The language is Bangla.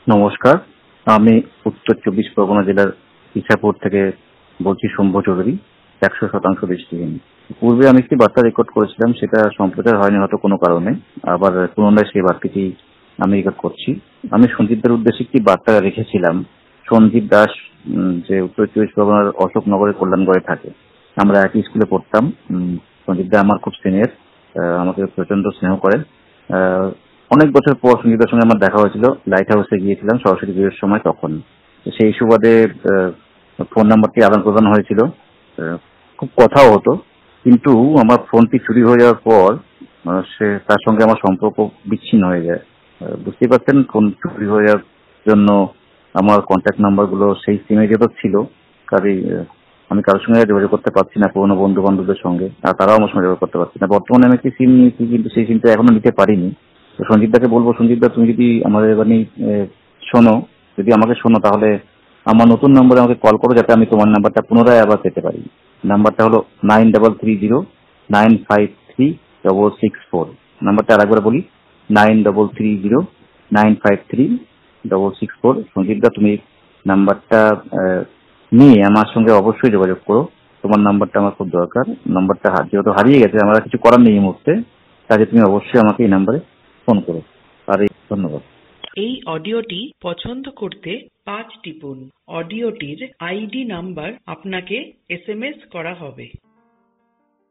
নমস্কার, আমি উত্তর ২৪ পরগনা জেলার ইছাপুর থেকে বলছি শম্ভু চৌধুরী, ১০০% দৃষ্টিহীন। পূর্বে আমি একটি বার্তা রেকর্ড করেছিলাম, সেটা সম্প্রচার হয়নি হয়তো কোনো কারণে। আবার পুনরায় সেই বার্তাটি আমি রেকর্ড করছি। আমি সঞ্জীবদার উদ্দেশ্যে একটি বার্তা রেখেছিলাম। সঞ্জীব দাস, যে উত্তর ২৪ পরগনার অশোকনগরের কল্যাণগড়ে থাকে। আমরা একই স্কুলে পড়তাম। সঞ্জীব দা আমার খুব সিনিয়র, আমাকে প্রচন্ড স্নেহ করেন। অনেক বছর পর সঞ্জীবদার সঙ্গে আমার দেখা হয়েছিল, লাইট হাউসে গিয়েছিলাম সরস্বতী পুজোর সময়। তখন সেই সুবাদে ফোন নাম্বারটি আদান প্রদান হয়েছিল, খুব কথাও হতো। কিন্তু আমার ফোনটি চুরি হয়ে যাওয়ার পর তার সঙ্গে আমার সম্পর্ক বিচ্ছিন্ন হয়ে যায়। বুঝতেই পারছেন, ফোন চুরি হয়ে যাওয়ার জন্য আমার কন্ট্যাক্ট নাম্বারগুলো সেই সিমে যেহেতু ছিল, কাজেই আমি কারোর সঙ্গে যোগাযোগ করতে পারছি না, পুরোনো বন্ধু বান্ধবদের সঙ্গে, আর তারাও আমার সঙ্গে যোগাযোগ করতে পারছি না। বর্তমানে আমি একটি সিম নিয়েছি, কিন্তু সেই সিমটা এখনো নিতে পারিনি। তো সঞ্জীব দাকে বলবো, সঞ্জীব দা তুমি যদি আমাদের এবার শোনো, যদি আমাকে শোনো, তাহলে আমার নতুন নম্বরে আমাকে কল করো, যাতে আমি তোমার নাম্বারটা পুনরায় আবার পেতে পারি। নাম্বারটা হলো 9330953664। নাম্বারটা আর একবার বলি, 9330953664। সঞ্জীব দা, তুমি নাম্বারটা নিয়ে আমার সঙ্গে অবশ্যই যোগাযোগ করো। তোমার নাম্বারটা আমার খুব দরকার। নাম্বারটা যেহেতু হারিয়ে গেছে, আমরা কিছু করার নেই এই মুহূর্তে, কাজে তুমি অবশ্যই আমাকে এই নাম্বারে ফোন করো। আর ধন্যবাদ। এই অডিওটি পছন্দ করতে 5 টিপুন। অডিওটির আইডি নাম্বার আপনাকে SMS করা হবে।